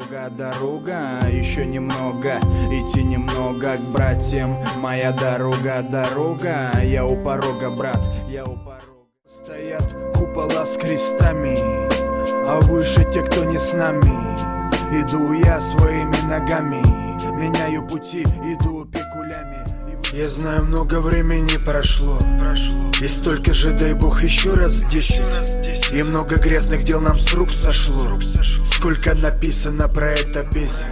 дорога, еще немного, идти немного к братьям. Моя дорога, я у порога, брат, я у порога. Стоят купола с крестами, а выше те, кто не с нами. Иду я своими ногами, меняю пути, иду пикулями. Я знаю, много времени прошло, и столько же, дай бог, еще раз 10. И много грязных дел нам с рук сошло. Сколько написано про это песен.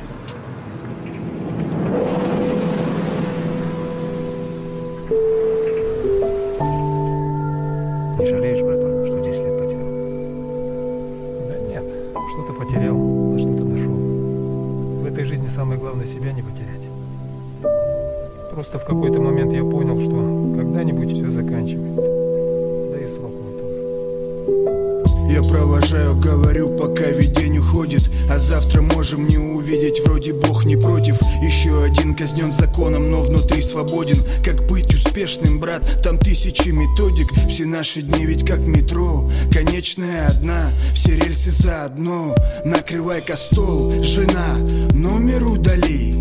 Не жалеешь, братан, что 10 лет потерял? Да нет, что-то потерял, а что-то нашел. В этой жизни самое главное себя не потерять. Просто в какой-то момент я понял, что когда-нибудь все заканчивается. Да и срок мой тоже. Я провожаю, говорю, пока видень уходит. А завтра можем не увидеть, вроде Бог не против. Еще один казнен законом, но внутри свободен. Как быть успешным, брат, там тысячи методик. Все наши дни ведь как метро, конечная одна. Все рельсы заодно, накрывай-ка стол, жена, номер удаляй.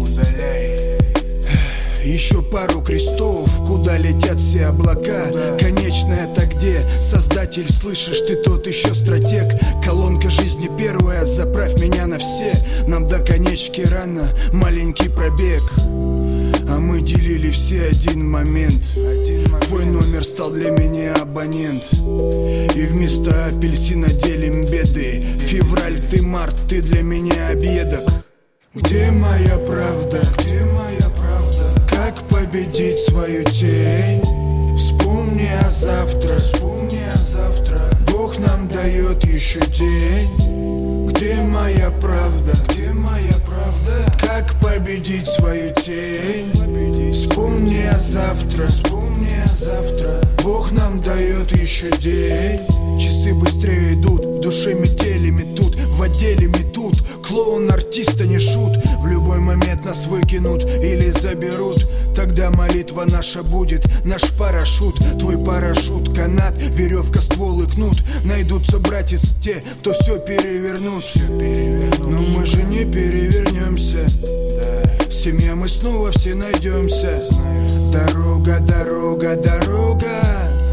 Еще пару крестов, куда летят все облака. Конечная-то где? Создатель, слышишь, ты тот еще стратег. Колонка жизни первая, заправь меня на все. Нам до конечки рано, маленький пробег. А мы делили все один момент. Твой номер стал для меня абонент. И вместо апельсина делим беды. Февраль, ты март, ты для меня объедок. Где моя правда? Где моя правда? Как победить свою тень? Вспомни о завтра, вспомни о завтра. Бог нам дает еще день. Где моя правда? Где моя правда? Как победить свою тень? Вспомни о завтра, вспомни о завтра. Бог нам дает еще день. Часы быстрее идут, в душе метели метут, в отделе метут. Клоун артиста не шут. В любой момент нас выкинут или заберут. Тогда молитва наша будет, наш парашют. Твой парашют, канат, веревка, ствол и кнут. Найдутся, братец, те, кто все перевернут. Но мы же не перевернемся. Семья, мы снова все найдемся. Дорога, дорога, дорога.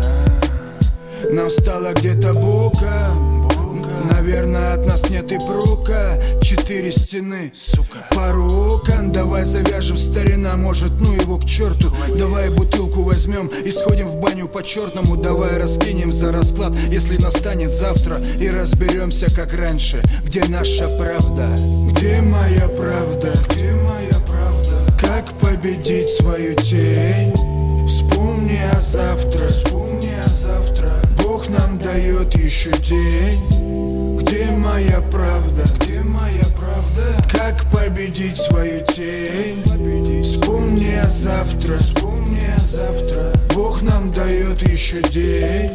Нам стало где-то боком. Наверное, от нас нет и прока. 4 стены, сука, пару окон. Давай завяжем, старина, может, ну его к черту. Давай бутылку возьмем и сходим в баню по-черному. Давай раскинем за расклад, если настанет завтра. И разберемся, как раньше, где наша правда. Где моя правда? Где моя правда? Как победить свою тень? Вспомни о завтра, вспомни о завтра. Бог нам дает еще день. Где моя правда? Где моя правда? Как победить свою тень? Вспомни о завтра, вспомни о завтра. Бог нам дает еще день.